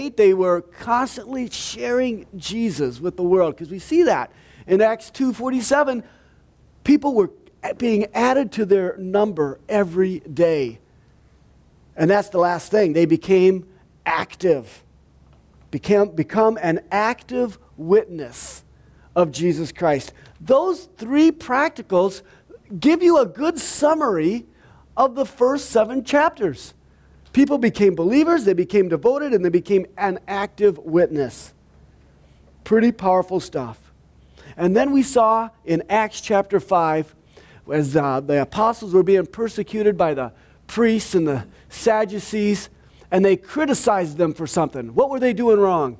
They were constantly sharing Jesus with the world, because we see that in Acts 2:47, people were being added to their number every day. And that's the last thing. They became active, become an active witness of Jesus Christ. Those three practicals give you a good summary of the first 7 chapters. People became believers, they became devoted, and they became an active witness. Pretty powerful stuff. And then we saw in Acts chapter 5, as the apostles were being persecuted by the priests and the Sadducees, and they criticized them for something. What were they doing wrong?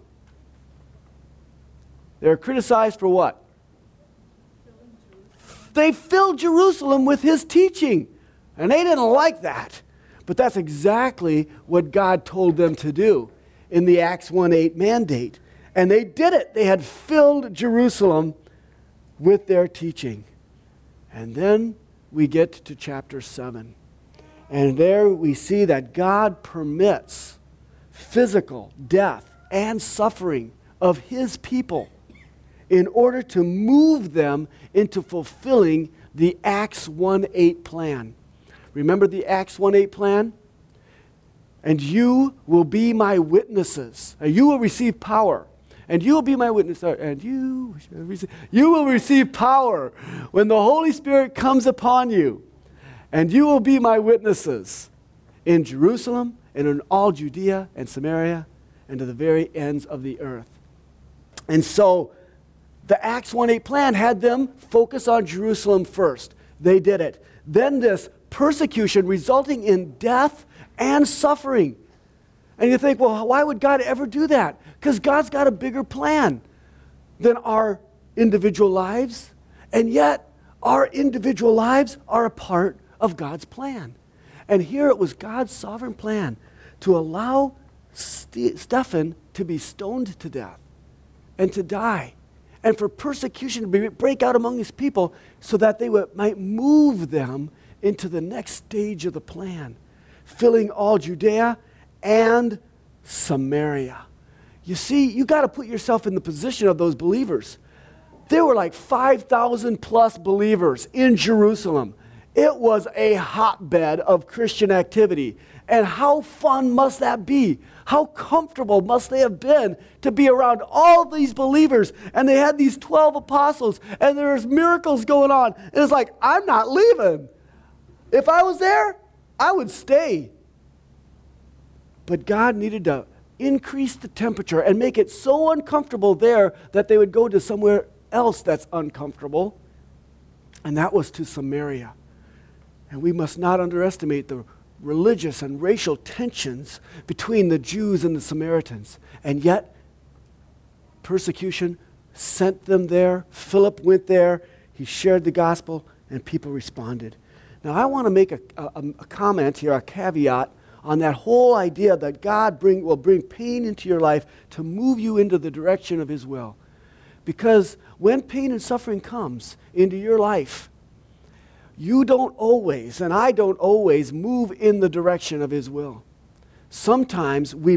They were criticized for what? They filled Jerusalem with his teaching, and they didn't like that. But that's exactly what God told them to do in the Acts 1:8 mandate. And they did it. They had filled Jerusalem with their teaching. And then we get to chapter 7. And there we see that God permits physical death and suffering of his people in order to move them into fulfilling the Acts 1:8 plan. Remember the Acts 1:8 plan? And you will be my witnesses. You will receive power. And you will be my witness. And you will receive power when the Holy Spirit comes upon you. And you will be my witnesses in Jerusalem and in all Judea and Samaria and to the very ends of the earth. And so the Acts 1:8 plan had them focus on Jerusalem first. They did it. Then this persecution resulting in death and suffering. And you think, well, why would God ever do that? Because God's got a bigger plan than our individual lives. And yet, our individual lives are a part of God's plan. And here it was God's sovereign plan to allow Stephen to be stoned to death and to die, and for persecution to break out among his people so that they might move them into the next stage of the plan, filling all Judea and Samaria. You see, you got to put yourself in the position of those believers. There were like 5,000 plus believers in Jerusalem. It was a hotbed of Christian activity. And how fun must that be? How comfortable must they have been to be around all these believers? And they had these 12 apostles, and there's miracles going on. And it's like, I'm not leaving. If I was there, I would stay. But God needed to increase the temperature and make it so uncomfortable there that they would go to somewhere else that's uncomfortable. And that was to Samaria. And we must not underestimate the religious and racial tensions between the Jews and the Samaritans. And yet, persecution sent them there. Philip went there. He shared the gospel, and people responded. Now, I want to make a comment here, a caveat, on that whole idea that God will bring pain into your life to move you into the direction of his will. Because when pain and suffering comes into your life, you don't always, and I don't always, move in the direction of his will. Sometimes we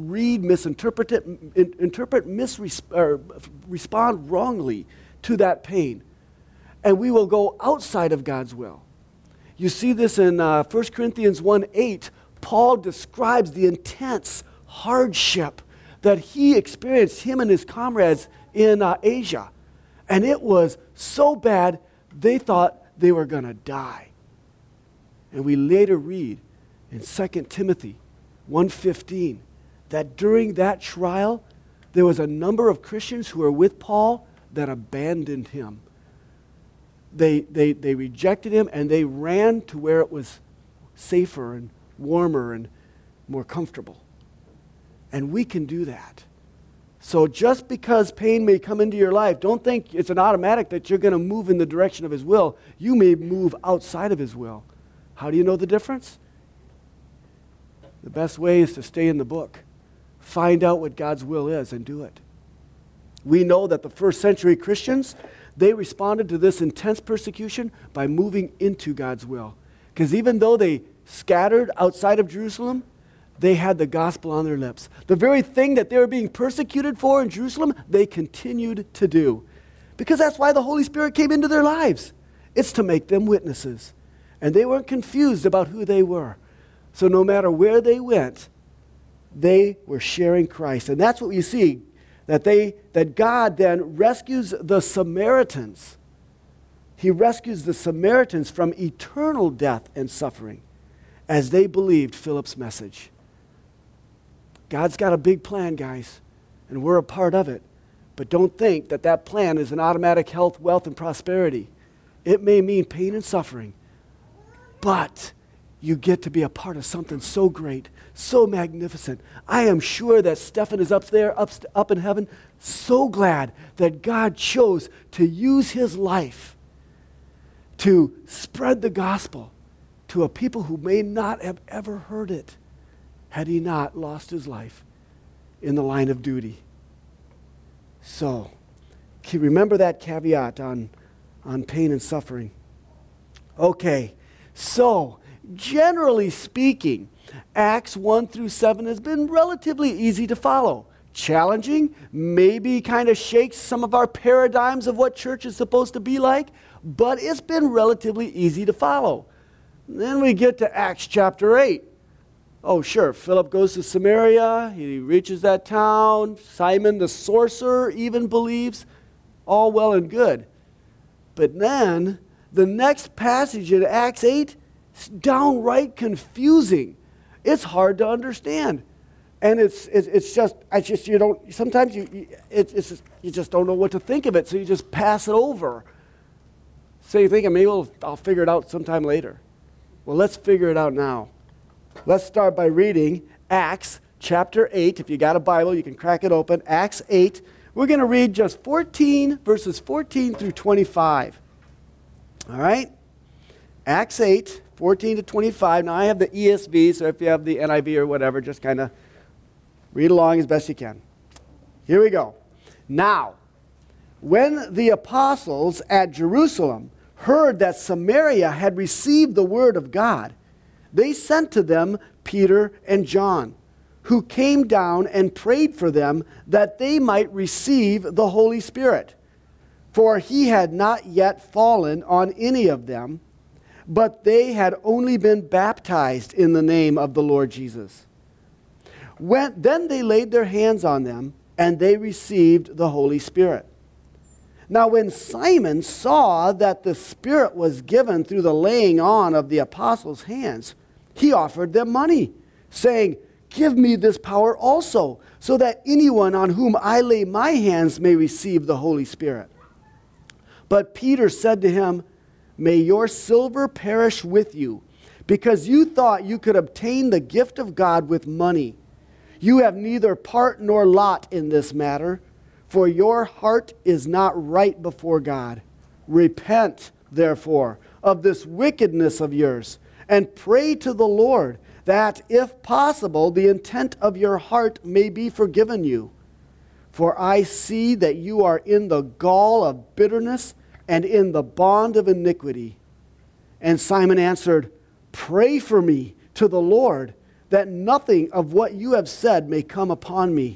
respond wrongly to that pain, and we will go outside of God's will. You see this in 1 Corinthians 1:8. Paul describes the intense hardship that he experienced, him and his comrades in Asia. And it was so bad, they thought they were going to die. And we later read in 2 Timothy 1:15 that during that trial, there was a number of Christians who were with Paul that abandoned him. They rejected him, and they ran to where it was safer and warmer and more comfortable. And we can do that. So just because pain may come into your life, don't think it's an automatic that you're going to move in the direction of his will. You may move outside of his will. How do you know the difference? The best way is to stay in the book. Find out what God's will is and do it. We know that the first century Christians, they responded to this intense persecution by moving into God's will. Because even though they scattered outside of Jerusalem, they had the gospel on their lips. The very thing that they were being persecuted for in Jerusalem, they continued to do. Because that's why the Holy Spirit came into their lives. It's to make them witnesses. And they weren't confused about who they were. So no matter where they went, they were sharing Christ. And that's what you see, that God then rescues the Samaritans. He rescues the Samaritans from eternal death and suffering as they believed Philip's message. God's got a big plan, guys, and we're a part of it. But don't think that that plan is an automatic health, wealth, and prosperity. It may mean pain and suffering, but you get to be a part of something so great, so magnificent. I am sure that Stephen is up there, up in heaven, so glad that God chose to use his life to spread the gospel to a people who may not have ever heard it had he not lost his life in the line of duty. So, remember that caveat on pain and suffering. Okay, so generally speaking, Acts 1 through 7 has been relatively easy to follow. Challenging, maybe kind of shakes some of our paradigms of what church is supposed to be like, but it's been relatively easy to follow. Then we get to Acts chapter 8. Oh, sure, Philip goes to Samaria, he reaches that town, Simon the sorcerer even believes, all well and good. But then, the next passage in Acts 8 is downright confusing. It's hard to understand. And it's just you don't, sometimes you just don't know what to think of it, so you just pass it over. So you're thinking, maybe I'll figure it out sometime later. Well, let's figure it out now. Let's start by reading Acts chapter 8. If you got a Bible, you can crack it open. Acts 8. We're going to read just verses 14 through 25. All right? Acts 8, 14 to 25. Now, I have the ESV, so if you have the NIV or whatever, just kind of read along as best you can. Here we go. Now, when the apostles at Jerusalem heard that Samaria had received the word of God, they sent to them Peter and John, who came down and prayed for them that they might receive the Holy Spirit. For he had not yet fallen on any of them, but they had only been baptized in the name of the Lord Jesus. Then they laid their hands on them, and they received the Holy Spirit. Now when Simon saw that the Spirit was given through the laying on of the apostles' hands, he offered them money, saying, "Give me this power also, so that anyone on whom I lay my hands may receive the Holy Spirit." But Peter said to him, "May your silver perish with you, because you thought you could obtain the gift of God with money. You have neither part nor lot in this matter, for your heart is not right before God. Repent, therefore, of this wickedness of yours, and pray to the Lord that, if possible, the intent of your heart may be forgiven you. For I see that you are in the gall of bitterness and in the bond of iniquity." And Simon answered, "Pray for me to the Lord, that nothing of what you have said may come upon me."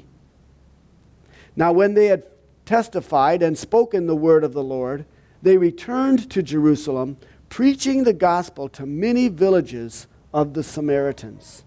Now when they had testified and spoken the word of the Lord, they returned to Jerusalem, preaching the gospel to many villages of the Samaritans.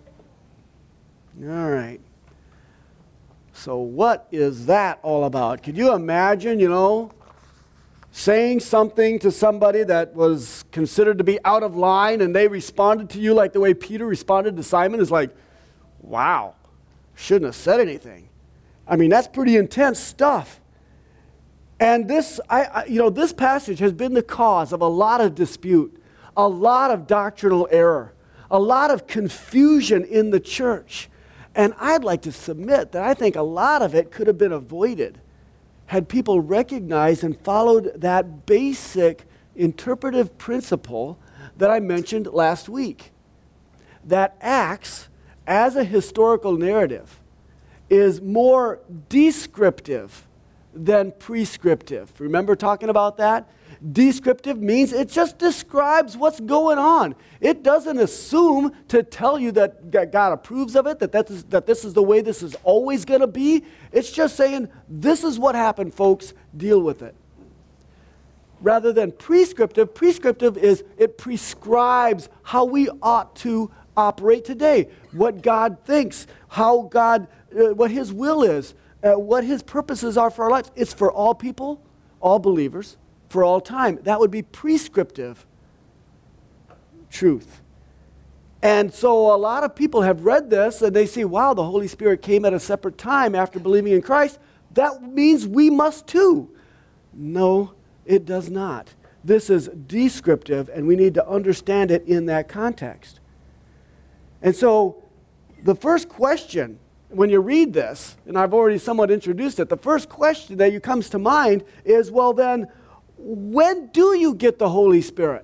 All right. So what is that all about? Could you imagine, saying something to somebody that was considered to be out of line, and they responded to you like the way Peter responded to Simon? Is like, wow, shouldn't have said anything. I mean, that's pretty intense stuff. And this passage has been the cause of a lot of dispute, a lot of doctrinal error, a lot of confusion in the church. And I'd like to submit that I think a lot of it could have been avoided had people recognized and followed that basic interpretive principle that I mentioned last week. That Acts, as a historical narrative, is more descriptive than prescriptive. Remember talking about that? Descriptive means it just describes what's going on. It doesn't assume to tell you that God approves of it, that this is the way this is always going to be. It's just saying, this is what happened, folks. Deal with it. Rather than prescriptive, prescriptive is it prescribes how we ought to operate today, what God thinks, how God, what His will is, what His purposes are for our lives. It's for all people, all believers, for all time. That would be prescriptive truth. And so a lot of people have read this and they say, wow, the Holy Spirit came at a separate time after believing in Christ. That means we must too. No, it does not. This is descriptive, and we need to understand it in that context. And so the first question, when you read this, and I've already somewhat introduced it, the first question that comes to mind is, well then, when do you get the Holy Spirit?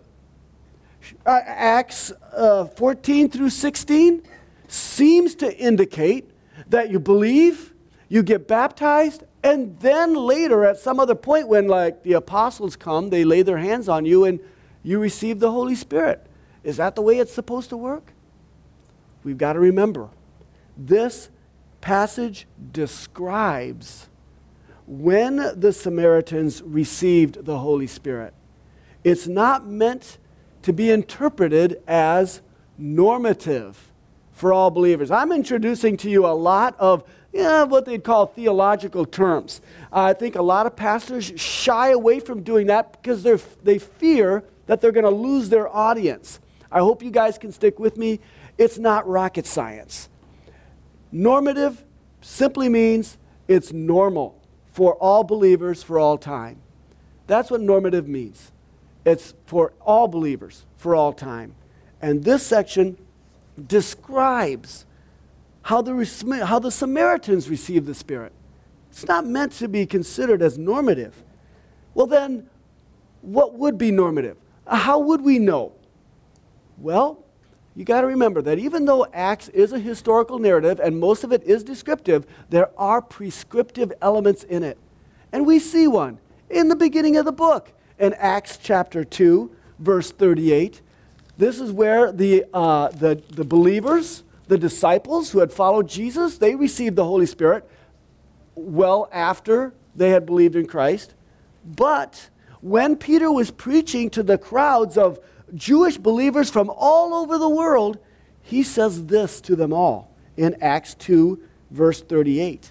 Acts 14 through 16 seems to indicate that you believe, you get baptized, and then later at some other point when like the apostles come, they lay their hands on you and you receive the Holy Spirit. Is that the way it's supposed to work? We've got to remember, this passage describes when the Samaritans received the Holy Spirit. It's not meant to be interpreted as normative for all believers. I'm introducing to you a lot of what they'd call theological terms. I think a lot of pastors shy away from doing that because they fear that they're going to lose their audience. I hope you guys can stick with me. It's not rocket science. Normative simply means it's normal for all believers for all time. That's what normative means. It's for all believers for all time. And this section describes how the Samaritans received the Spirit. It's not meant to be considered as normative. Well then, what would be normative? How would we know? Well, you got to remember that even though Acts is a historical narrative and most of it is descriptive, there are prescriptive elements in it. And we see one in the beginning of the book. In Acts chapter 2, verse 38, this is where the believers, the disciples who had followed Jesus, they received the Holy Spirit well after they had believed in Christ. But when Peter was preaching to the crowds of Jewish believers from all over the world, he says this to them all in Acts 2, verse 38.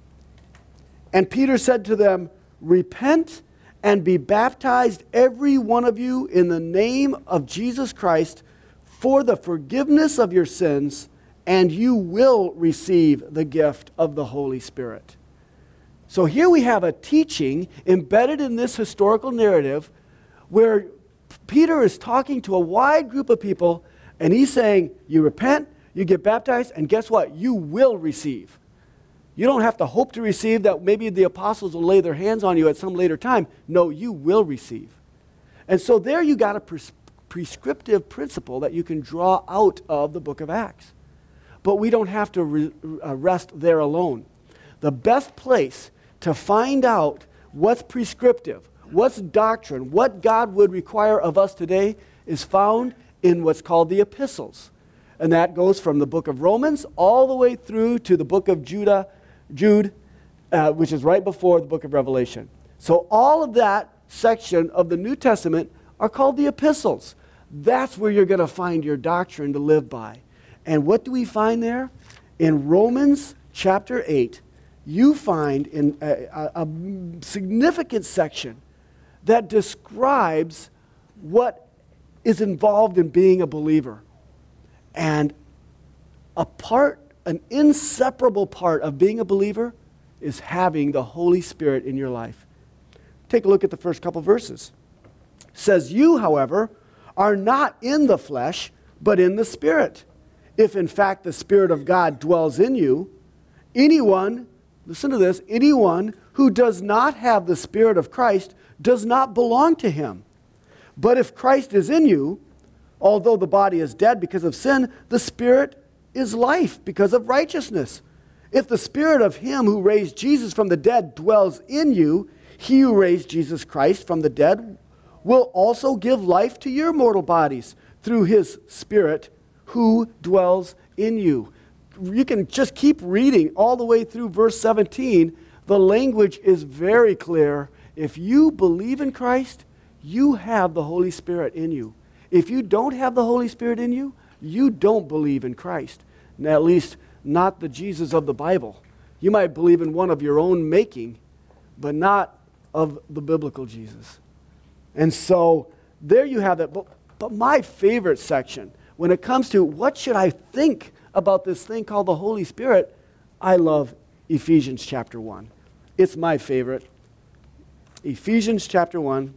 And Peter said to them, "Repent and be baptized, every one of you, in the name of Jesus Christ, for the forgiveness of your sins, and you will receive the gift of the Holy Spirit." So here we have a teaching embedded in this historical narrative where Peter is talking to a wide group of people, and he's saying, you repent, you get baptized, and guess what? You will receive. You don't have to hope to receive that maybe the apostles will lay their hands on you at some later time. No, you will receive. And so there you got a prescriptive principle that you can draw out of the book of Acts. But we don't have to rest there alone. The best place to find out what's prescriptive, what's doctrine, what God would require of us today is found in what's called the epistles. And that goes from the book of Romans all the way through to the book of Jude, which is right before the book of Revelation. So all of that section of the New Testament are called the epistles. That's where you're going to find your doctrine to live by. And what do we find there? In Romans chapter 8, you find in a significant section that describes what is involved in being a believer. And an inseparable part of being a believer is having the Holy Spirit in your life. Take a look at the first couple verses. It says, "You, however, are not in the flesh, but in the Spirit. If in fact the Spirit of God dwells in you, anyone," listen to this, "anyone who does not have the Spirit of Christ does not belong to him. But if Christ is in you, although the body is dead because of sin, the Spirit is life because of righteousness. If the Spirit of him who raised Jesus from the dead dwells in you, he who raised Jesus Christ from the dead will also give life to your mortal bodies through his Spirit who dwells in you. You can just keep reading all the way through verse 17. The language is very clear. If you believe in Christ, you have the Holy Spirit in you. If you don't have the Holy Spirit in you, you don't believe in Christ. Now, at least not the Jesus of the Bible. You might believe in one of your own making, but not of the biblical Jesus. And so there you have it. But my favorite section, when it comes to what should I think about this thing called the Holy Spirit, I love Ephesians chapter 1. It's my favorite. Ephesians chapter 1.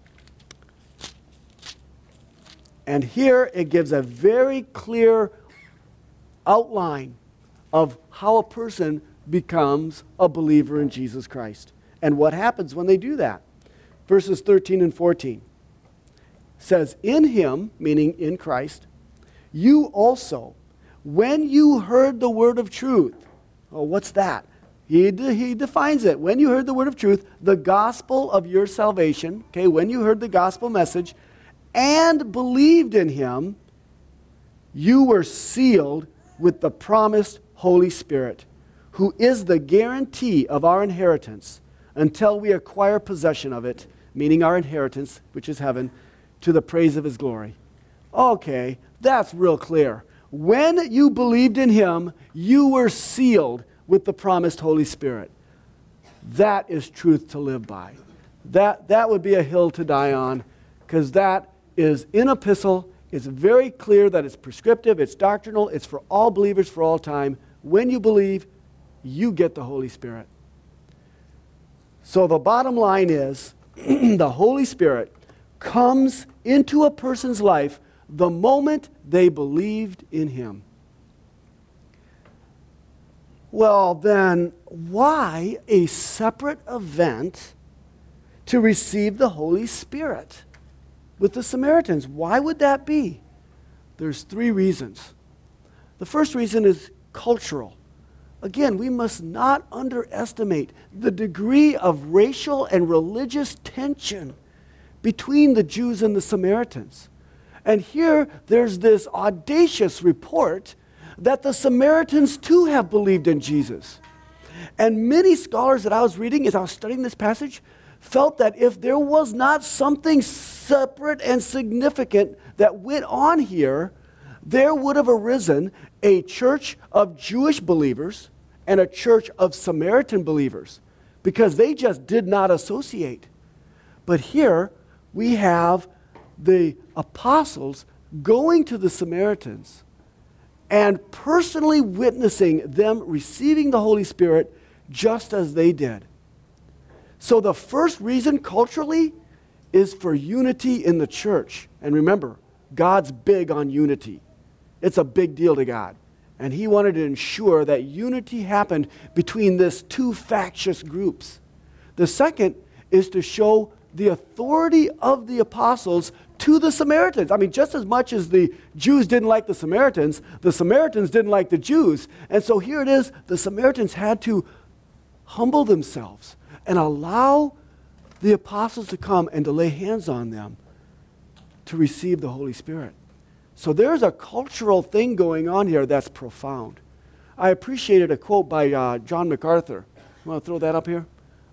And here it gives a very clear outline of how a person becomes a believer in Jesus Christ and what happens when they do that. Verses 13 and 14 says, in him, meaning in Christ, you also, when you heard the word of truth. Oh, what's that? He defines it. When you heard the word of truth, the gospel of your salvation, okay, when you heard the gospel message and believed in him, you were sealed with the promised Holy Spirit, who is the guarantee of our inheritance until we acquire possession of it, meaning our inheritance, which is heaven, to the praise of his glory. Okay, that's real clear. When you believed in him, you were sealed with the promised Holy Spirit. That is truth to live by. That would be a hill to die on, because that is in epistle. It's very clear that it's prescriptive, it's doctrinal, it's for all believers for all time. When you believe, you get the Holy Spirit. So the bottom line is, the Holy Spirit comes into a person's life the moment they believed in him. Well, then, why a separate event to receive the Holy Spirit with the Samaritans? Why would that be? There's 3 reasons. The first reason is cultural. Again, we must not underestimate the degree of racial and religious tension between the Jews and the Samaritans. And here, there's this audacious report that the Samaritans too have believed in Jesus. And many scholars that I was reading as I was studying this passage felt that if there was not something separate and significant that went on here, there would have arisen a church of Jewish believers and a church of Samaritan believers, because they just did not associate. But here we have the apostles going to the Samaritans and personally witnessing them receiving the Holy Spirit just as they did. So the first reason culturally is for unity in the church. And remember, God's big on unity. It's a big deal to God. And he wanted to ensure that unity happened between these 2 factious groups. The second is to show the authority of the apostles to the Samaritans. I mean, just as much as the Jews didn't like the Samaritans didn't like the Jews. And so here it is, the Samaritans had to humble themselves and allow the apostles to come and to lay hands on them to receive the Holy Spirit. So there's a cultural thing going on here that's profound. I appreciated a quote by John MacArthur. You want to throw that up here?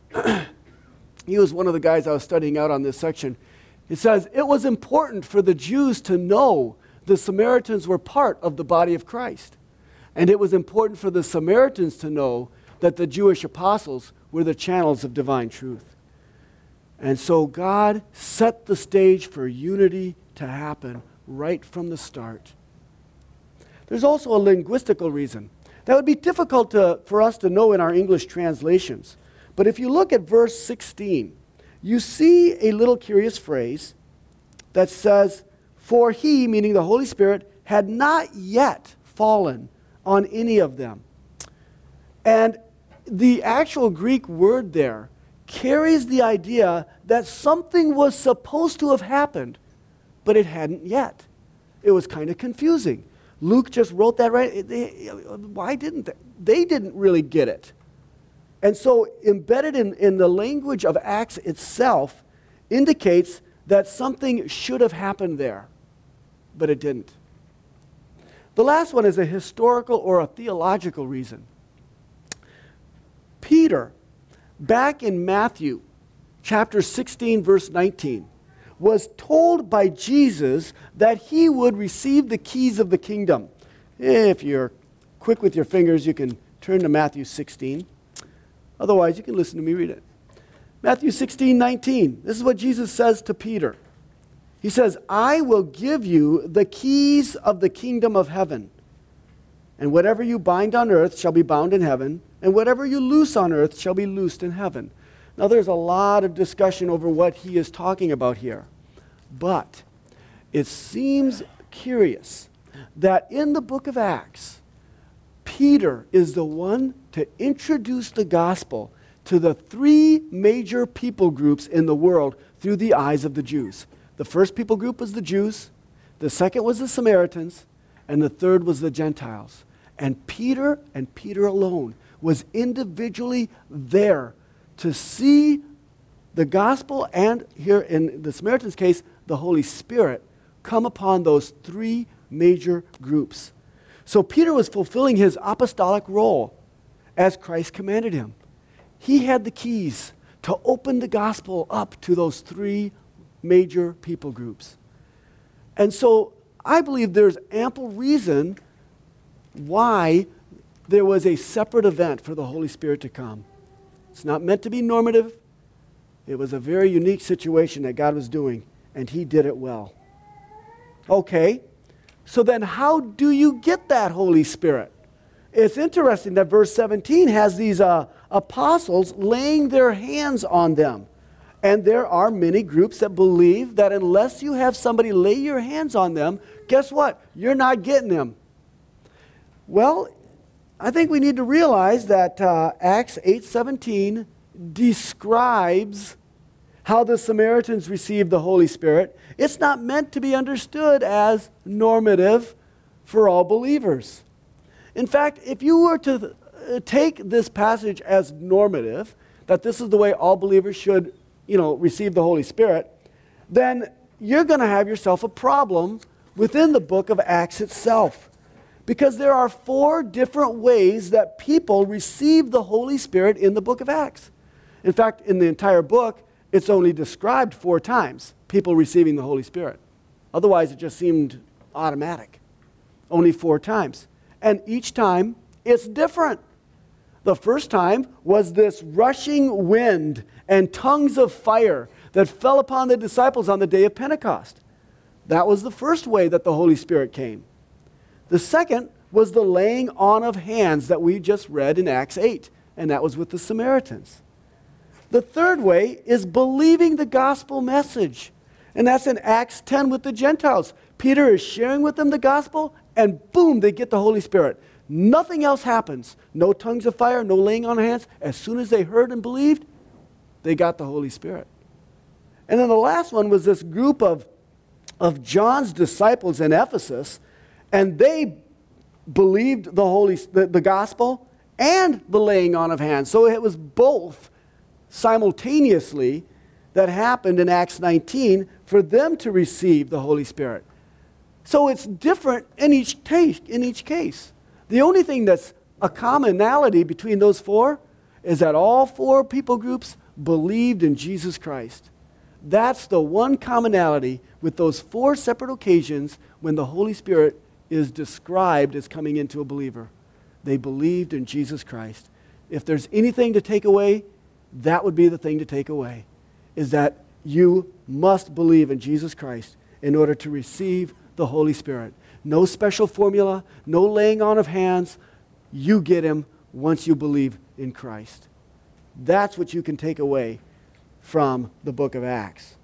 He was one of the guys I was studying out on this section. It says, it was important for the Jews to know the Samaritans were part of the body of Christ. And it was important for the Samaritans to know that the Jewish apostles were the channels of divine truth. And so God set the stage for unity to happen right from the start. There's also a linguistical reason. That would be difficult for us to know in our English translations. But if you look at verse 16, you see a little curious phrase that says, for he, meaning the Holy Spirit, had not yet fallen on any of them. And the actual Greek word there carries the idea that something was supposed to have happened, but it hadn't yet. It was kind of confusing. Luke just wrote that right. Why didn't they? They didn't really get it. And so embedded in the language of Acts itself indicates that something should have happened there, but it didn't. The last one is a historical or a theological reason. Peter, back in Matthew chapter 16, verse 19, was told by Jesus that he would receive the keys of the kingdom. If you're quick with your fingers, you can turn to Matthew 16. Otherwise, you can listen to me read it. Matthew 16, 19. This is what Jesus says to Peter. He says, I will give you the keys of the kingdom of heaven. And whatever you bind on earth shall be bound in heaven, and whatever you loose on earth shall be loosed in heaven. Now, there's a lot of discussion over what he is talking about here. But it seems curious that in the book of Acts, Peter is the one to introduce the gospel to the three major people groups in the world through the eyes of the Jews. The first people group was the Jews, the second was the Samaritans, and the third was the Gentiles. And Peter alone was individually there to see the gospel and, here in the Samaritans' case, the Holy Spirit come upon those three major groups. So Peter was fulfilling his apostolic role as Christ commanded him. He had the keys to open the gospel up to those three major people groups. And so I believe there's ample reason why there was a separate event for the Holy Spirit to come. It's not meant to be normative. It was a very unique situation that God was doing, and he did it well. Okay, so then how do you get that Holy Spirit? It's interesting that verse 17 has these apostles laying their hands on them. And there are many groups that believe that unless you have somebody lay your hands on them, guess what? You're not getting them. Well, I think we need to realize that Acts 8:17 describes how the Samaritans received the Holy Spirit. It's not meant to be understood as normative for all believers. In fact, if you were to take this passage as normative, that this is the way all believers should, receive the Holy Spirit, then you're going to have yourself a problem within the book of Acts itself. Because there are 4 different ways that people receive the Holy Spirit in the book of Acts. In fact, in the entire book, it's only described 4 times, people receiving the Holy Spirit. Otherwise, it just seemed automatic. Only 4 times. And each time, it's different. The first time was this rushing wind and tongues of fire that fell upon the disciples on the day of Pentecost. That was the first way that the Holy Spirit came. The second was the laying on of hands that we just read in Acts 8, and that was with the Samaritans. The third way is believing the gospel message, and that's in Acts 10 with the Gentiles. Peter is sharing with them the gospel, and boom, they get the Holy Spirit. Nothing else happens. No tongues of fire, no laying on of hands. As soon as they heard and believed, they got the Holy Spirit. And then the last one was this group of John's disciples in Ephesus, and they believed the gospel and the laying on of hands. So it was both simultaneously that happened in Acts 19 for them to receive the Holy Spirit. So it's different in each case. The only thing that's a commonality between those 4 is that all 4 people groups believed in Jesus Christ. That's the one commonality with those 4 separate occasions when the Holy Spirit is described as coming into a believer. They believed in Jesus Christ. If there's anything to take away, that would be the thing to take away, is that you must believe in Jesus Christ in order to receive the Holy Spirit. No special formula, no laying on of hands. You get him once you believe in Christ. That's what you can take away from the book of Acts.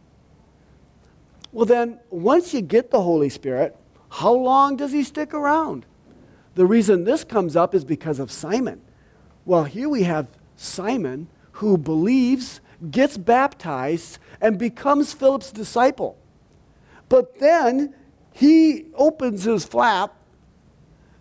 Well then, once you get the Holy Spirit, how long does he stick around? The reason this comes up is because of Simon. Well, here we have Simon who believes, gets baptized, and becomes Philip's disciple. But then he opens his flap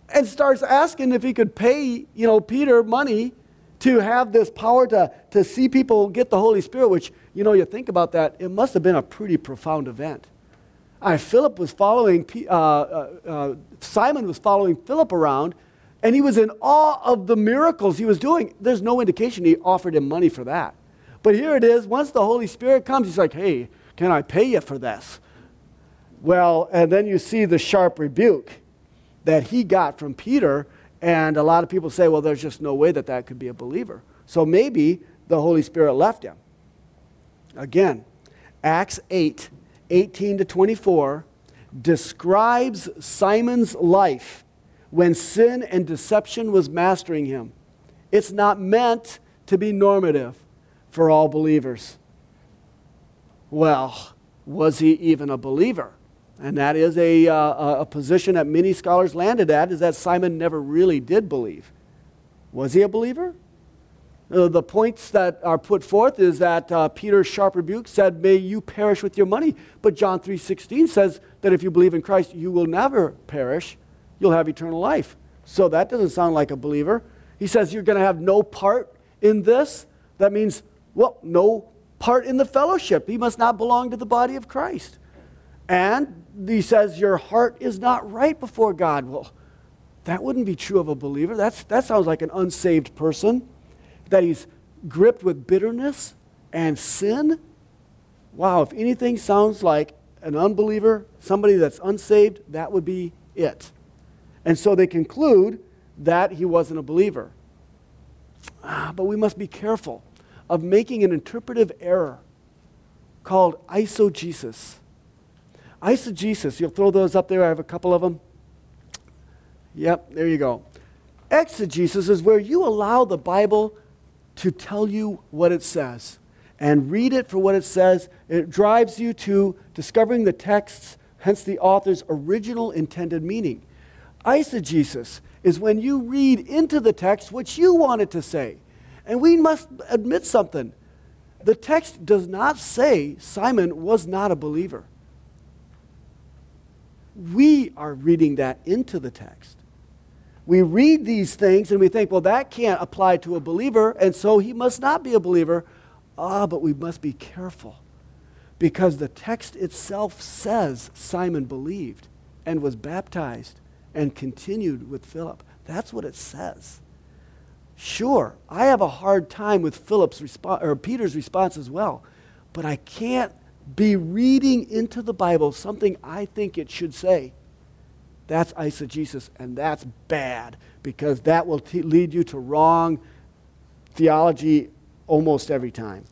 and starts asking if he could pay, Peter money to have this power to see people get the Holy Spirit, which, you think about that, it must have been a pretty profound event. Philip was following, Simon was following Philip around, and he was in awe of the miracles he was doing. There's no indication he offered him money for that. But here it is, once the Holy Spirit comes, he's like, hey, can I pay you for this? Well, and then you see the sharp rebuke that he got from Peter, and a lot of people say, well, there's just no way that could be a believer. So maybe the Holy Spirit left him. Again, Acts 8:18-24 describes Simon's life when sin and deception was mastering him. It's not meant to be normative for all believers. Well, was he even a believer? And that is a position that many scholars landed at, is that Simon never really did believe. Was he a believer? The points that are put forth is that Peter's sharp rebuke said, may you perish with your money. But John 3:16 says that if you believe in Christ, you will never perish. You'll have eternal life. So that doesn't sound like a believer. He says you're going to have no part in this. That means, well, no part in the fellowship. He must not belong to the body of Christ. And he says your heart is not right before God. Well, that wouldn't be true of a believer. That sounds like an unsaved person. That he's gripped with bitterness and sin. Wow, if anything sounds like an unbeliever, somebody that's unsaved, that would be it. And so they conclude that he wasn't a believer. But we must be careful of making an interpretive error called eisegesis. Eisegesis, you'll throw those up there. I have a couple of them. Yep, there you go. Exegesis is where you allow the Bible to tell you what it says and read it for what it says. It drives you to discovering the text's, hence the author's original intended meaning. Eisegesis is when you read into the text what you want it to say. And we must admit something. The text does not say Simon was not a believer. We are reading that into the text. We read these things and we think, well, that can't apply to a believer, and so he must not be a believer. But we must be careful, because the text itself says Simon believed and was baptized and continued with Philip. That's what it says. Sure, I have a hard time with Peter's response as well, but I can't be reading into the Bible something I think it should say. That's eisegesis, and that's bad, because that will lead you to wrong theology almost every time.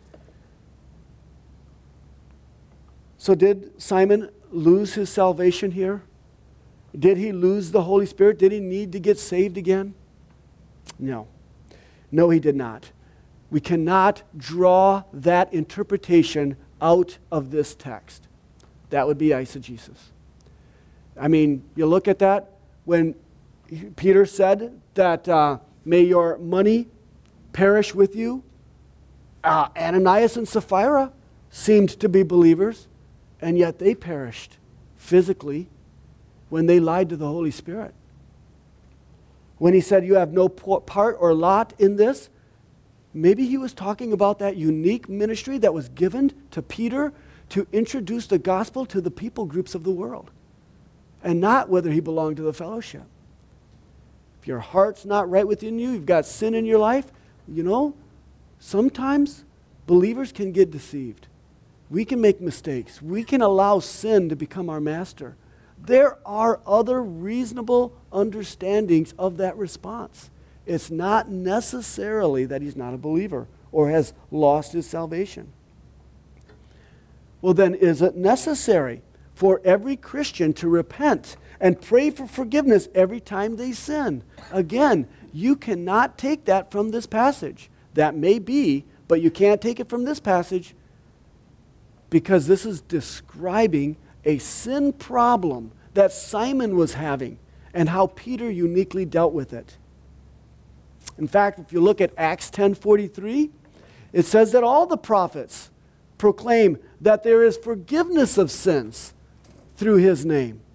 So did Simon lose his salvation here? Did he lose the Holy Spirit? Did he need to get saved again? No. No, he did not. We cannot draw that interpretation out of this text. That would be eisegesis. I mean, you look at that when Peter said that may your money perish with you. Ananias and Sapphira seemed to be believers, and yet they perished physically when they lied to the Holy Spirit. When he said you have no part or lot in this, maybe he was talking about that unique ministry that was given to Peter to introduce the gospel to the people groups of the world, and not whether he belonged to the fellowship. If your heart's not right within you, you've got sin in your life, sometimes believers can get deceived. We can make mistakes. We can allow sin to become our master. There are other reasonable understandings of that response. It's not necessarily that he's not a believer or has lost his salvation. Well, then, is it necessary for every Christian to repent and pray for forgiveness every time they sin? Again, you cannot take that from this passage. That may be, but you can't take it from this passage, because this is describing a sin problem that Simon was having and how Peter uniquely dealt with it. In fact, if you look at Acts 10:43, it says that all the prophets proclaim that there is forgiveness of sins through his name.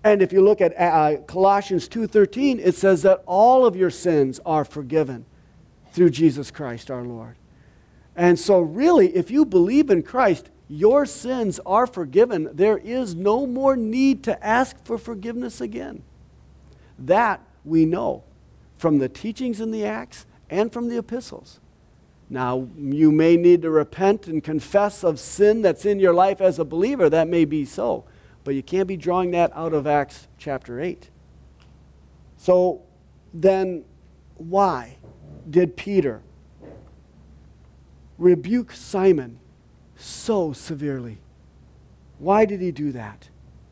And if you look at Colossians 2:13, it says that all of your sins are forgiven through Jesus Christ our Lord. And so really, if you believe in Christ, your sins are forgiven. There is no more need to ask for forgiveness again. That we know from the teachings in the Acts and from the epistles. Now, you may need to repent and confess of sin that's in your life as a believer. That may be so. But you can't be drawing that out of Acts chapter 8. So then, why did Peter rebuke Simon so severely? Why did he do that?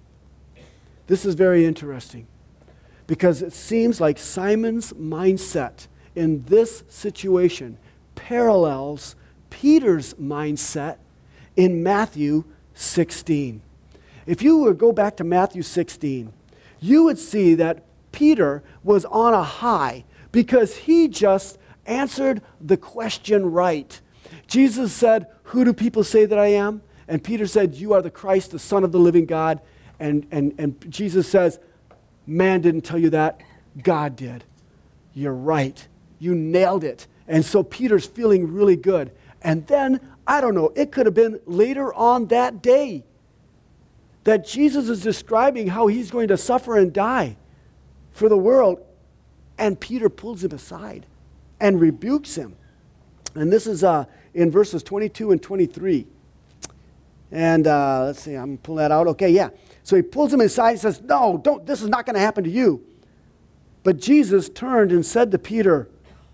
This is very interesting, because it seems like Simon's mindset in this situation parallels Peter's mindset in Matthew 16. If you would go back to Matthew 16, you would see that Peter was on a high because he just answered the question right. Jesus said, "Who do people say that I am?" And Peter said, "You are the Christ, the Son of the living God." And Jesus says, "Man didn't tell you that. God did. You're right. You nailed it." And so Peter's feeling really good. And then, I don't know, it could have been later on that day that Jesus is describing how he's going to suffer and die for the world. And Peter pulls him aside and rebukes him. And this is in verses 22 and 23. And let's see, I'm pulling that out. Okay, yeah. So he pulls him aside and says, "No, don't. This is not going to happen to you." But Jesus turned and said to Peter,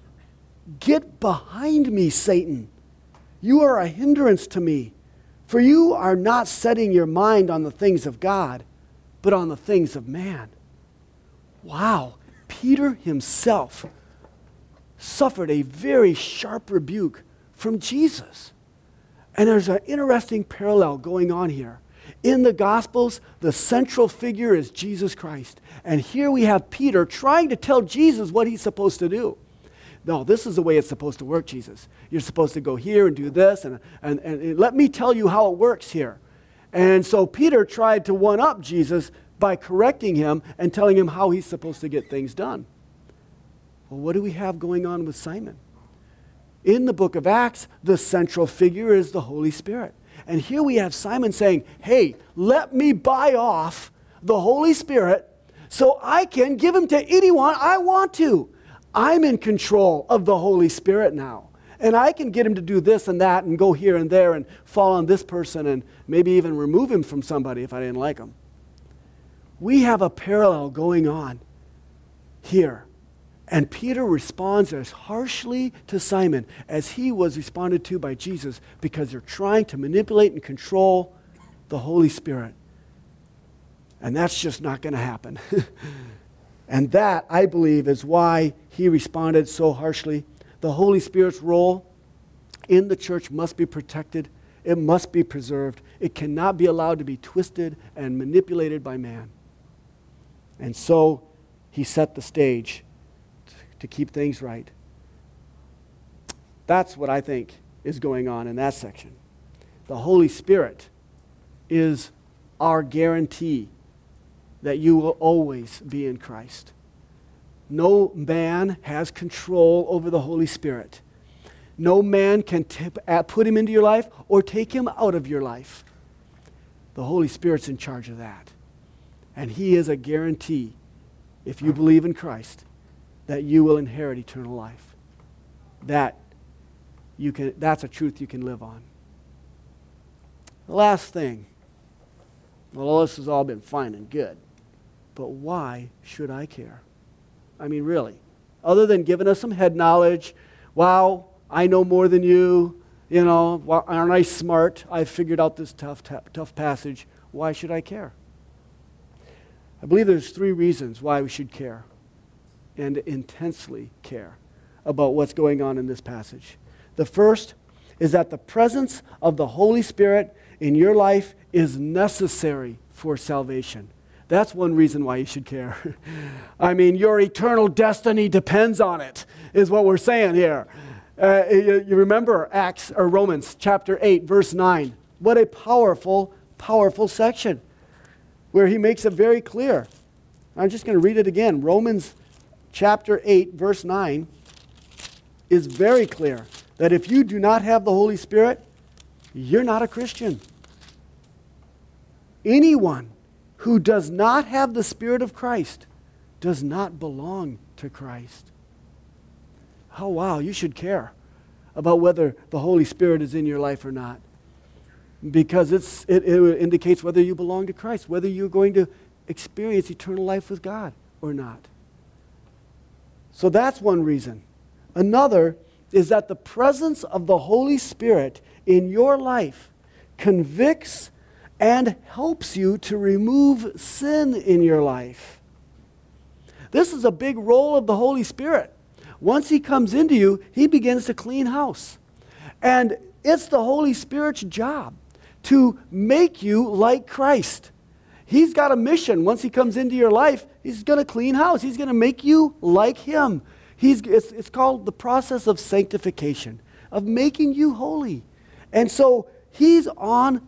"Get behind me, Satan. You are a hindrance to me. For you are not setting your mind on the things of God, but on the things of man." Wow. Peter himself suffered a very sharp rebuke from Jesus. And there's an interesting parallel going on here. In the Gospels, the central figure is Jesus Christ. And here we have Peter trying to tell Jesus what he's supposed to do. No, this is the way it's supposed to work, Jesus. You're supposed to go here and do this, and let me tell you how it works here. And so Peter tried to one-up Jesus by correcting him and telling him how he's supposed to get things done. Well, what do we have going on with Simon? In the book of Acts, the central figure is the Holy Spirit. And here we have Simon saying, "Hey, let me buy off the Holy Spirit so I can give him to anyone I want to. I'm in control of the Holy Spirit now. And I can get him to do this and that and go here and there and fall on this person and maybe even remove him from somebody if I didn't like him." We have a parallel going on here. And Peter responds as harshly to Simon as he was responded to by Jesus, because they're trying to manipulate and control the Holy Spirit. And that's just not going to happen. And that, I believe, is why he responded so harshly. The Holy Spirit's role in the church must be protected. It must be preserved. It cannot be allowed to be twisted and manipulated by man. And so he set the stage to keep things right. That's what I think is going on in that section. The Holy Spirit is our guarantee that you will always be in Christ. No man has control over the Holy Spirit. No man can put him into your life or take him out of your life. The Holy Spirit's in charge of that. And he is a guarantee, if you believe in Christ, that you will inherit eternal life. That's a truth you can live on. The last thing, well, this has all been fine and good, but why should I care? I mean, really, other than giving us some head knowledge, wow, I know more than you, well, aren't I smart? I figured out this tough passage. Why should I care? I believe there's 3 reasons why we should care and intensely care about what's going on in this passage. The first is that the presence of the Holy Spirit in your life is necessary for salvation. That's one reason why you should care. I mean, your eternal destiny depends on it, is what we're saying here. You remember Romans chapter 8, verse 9. What a powerful, powerful section. where he makes it very clear. I'm just going to read it again. Romans chapter 8, verse 9 is very clear that if you do not have the Holy Spirit, you're not a Christian. Anyone who does not have the Spirit of Christ does not belong to Christ. Oh, wow, you should care about whether the Holy Spirit is in your life or not. Because it indicates whether you belong to Christ, whether you're going to experience eternal life with God or not. So that's one reason. Another is that the presence of the Holy Spirit in your life convicts and helps you to remove sin in your life. This is a big role of the Holy Spirit. Once he comes into you, he begins to clean house. And it's the Holy Spirit's job to make you like Christ. He's got a mission. Once he comes into your life, he's going to clean house. He's going to make you like him. It's called the process of sanctification, of making you holy. And so he's on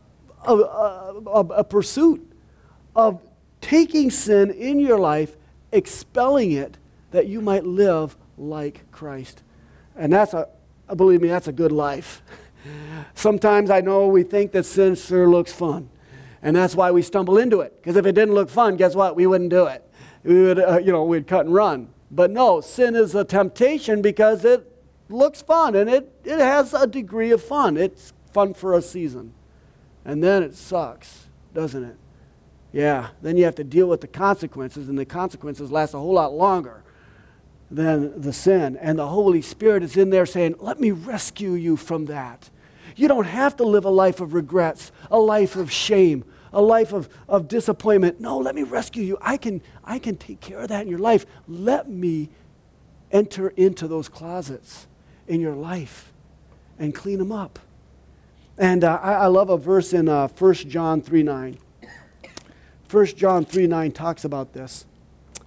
a pursuit of taking sin in your life, expelling it, that you might live like Christ. And believe me, that's a good life. Sometimes I know we think that sin sure looks fun. And that's why we stumble into it. Because if it didn't look fun, guess what? We wouldn't do it. We would, we'd cut and run. But no, sin is a temptation because it looks fun and it has a degree of fun. It's fun for a season. And then it sucks, doesn't it? Yeah, then you have to deal with the consequences, and the consequences last a whole lot longer than the sin. And the Holy Spirit is in there saying, let me rescue you from that. You don't have to live a life of regrets, a life of shame, a life of disappointment. No, let me rescue you. I can take care of that in your life. Let me enter into those closets in your life and clean them up. And I love a verse in 1 John 3:9. 1 John 3:9 talks about this. It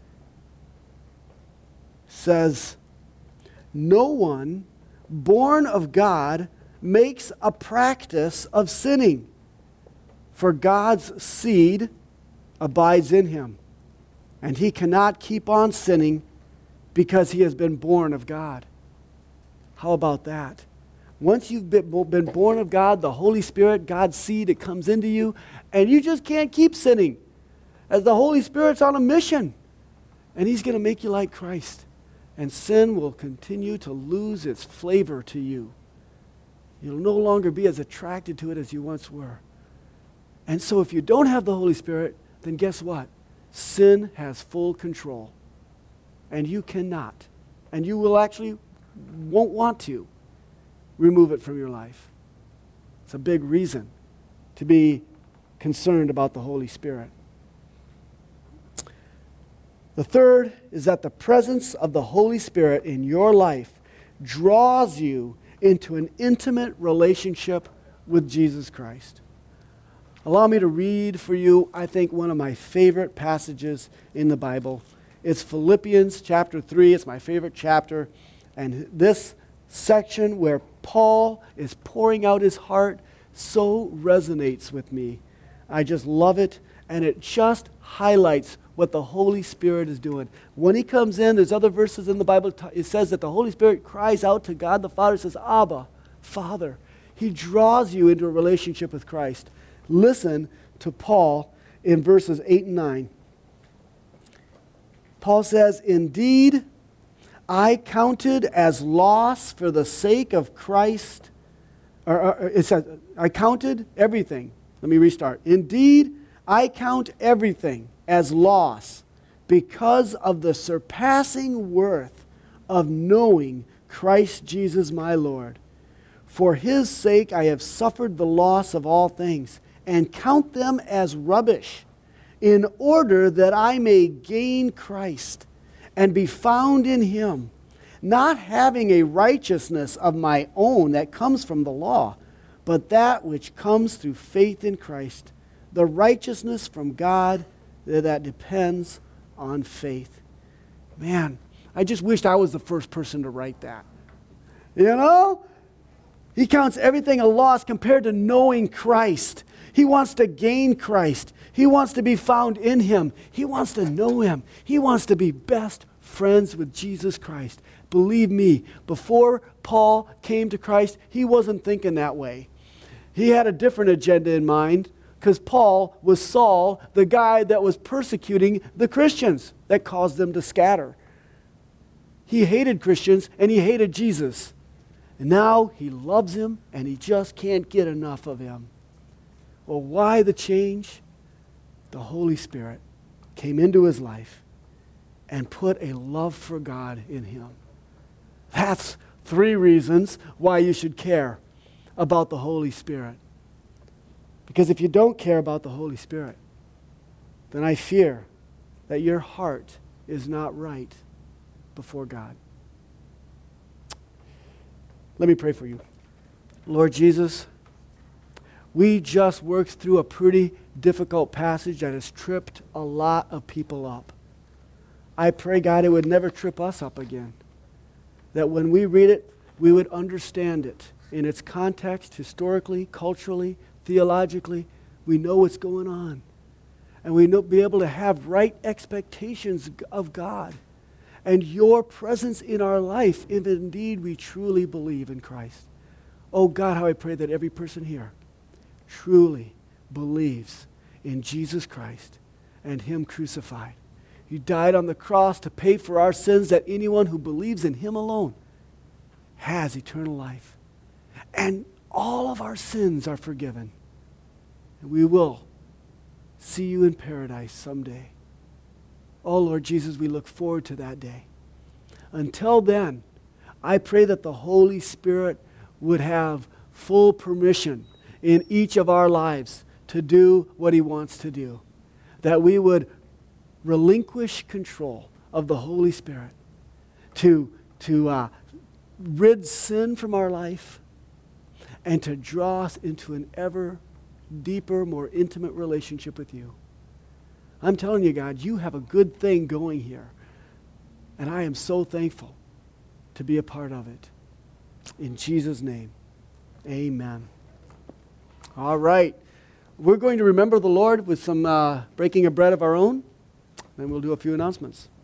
says, no one born of God makes a practice of sinning, for God's seed abides in him, and he cannot keep on sinning because he has been born of God. How about that? Once you've been born of God, the Holy Spirit, God's seed, it comes into you, and you just can't keep sinning. As the Holy Spirit's on a mission, and he's going to make you like Christ. And sin will continue to lose its flavor to you. You'll no longer be as attracted to it as you once were. And so if you don't have the Holy Spirit, then guess what? Sin has full control. And you cannot. And you will actually won't want to remove it from your life. It's a big reason to be concerned about the Holy Spirit. The third is that the presence of the Holy Spirit in your life draws you into an intimate relationship with Jesus Christ. Allow me to read for you, I think, one of my favorite passages in the Bible. It's Philippians chapter 3. It's my favorite chapter. And this section where Paul is pouring out his heart so resonates with me. I just love it, and it just highlights what the Holy Spirit is doing. When he comes in, there's other verses in the Bible, it says that the Holy Spirit cries out to God the Father, says, Abba, Father. He draws you into a relationship with Christ. Listen to Paul in verses 8 and 9. Paul says, indeed, I counted as loss for the sake of Christ. It says, I counted everything. Let me restart. Indeed, I count everything as loss because of the surpassing worth of knowing Christ Jesus my Lord. For his sake I have suffered the loss of all things and count them as rubbish, in order that I may gain Christ and be found in him, not having a righteousness of my own that comes from the law, but that which comes through faith in Christ, the righteousness from God that depends on faith. Man, I just wished I was the first person to write that. You know? He counts everything a loss compared to knowing Christ. He wants to gain Christ. He wants to be found in Him. He wants to know Him. He wants to be best friends with Jesus Christ. Believe me, before Paul came to Christ, he wasn't thinking that way. He had a different agenda in mind, because Paul was Saul, the guy that was persecuting the Christians, that caused them to scatter. He hated Christians and he hated Jesus. And now he loves him and he just can't get enough of him. Well, why the change? The Holy Spirit came into his life and put a love for God in him. That's 3 reasons why you should care about the Holy Spirit. Because if you don't care about the Holy Spirit, then I fear that your heart is not right before God. Let me pray for you. Lord Jesus, we just worked through a pretty difficult passage that has tripped a lot of people up. I pray, God, it would never trip us up again. That when we read it, we would understand it in its context, historically, culturally, theologically. We know what's going on. And we know, be able to have right expectations of God and your presence in our life, if indeed we truly believe in Christ. Oh God, how I pray that every person here truly believes in Jesus Christ and Him crucified. He died on the cross to pay for our sins, that anyone who believes in Him alone has eternal life. And all of our sins are forgiven. And we will see you in paradise someday. Oh, Lord Jesus, we look forward to that day. Until then, I pray that the Holy Spirit would have full permission in each of our lives to do what He wants to do. That we would relinquish control of the Holy Spirit to rid sin from our life and to draw us into an ever deeper, more intimate relationship with you. I'm telling you, God, you have a good thing going here. And I am so thankful to be a part of it. In Jesus' name, amen. All right. We're going to remember the Lord with some breaking of bread of our own. Then we'll do a few announcements.